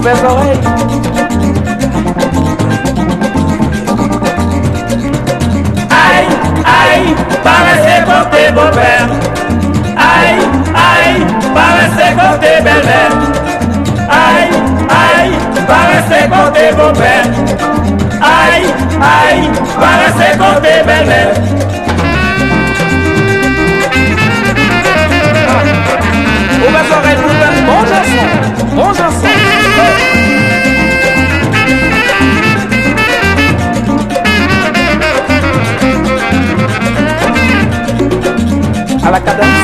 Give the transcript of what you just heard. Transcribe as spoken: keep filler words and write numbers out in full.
belles oreilles. Aïe, aïe, paraissez compter beau-père. Aïe, aïe, paraissez compter belle-mère. Aïe, aïe, paraissez compter beau-père. Aïe, aïe, paraissez compter belle-mère. Aux belles oreilles, pour faire bon chanson, bon chanson. À la cadence.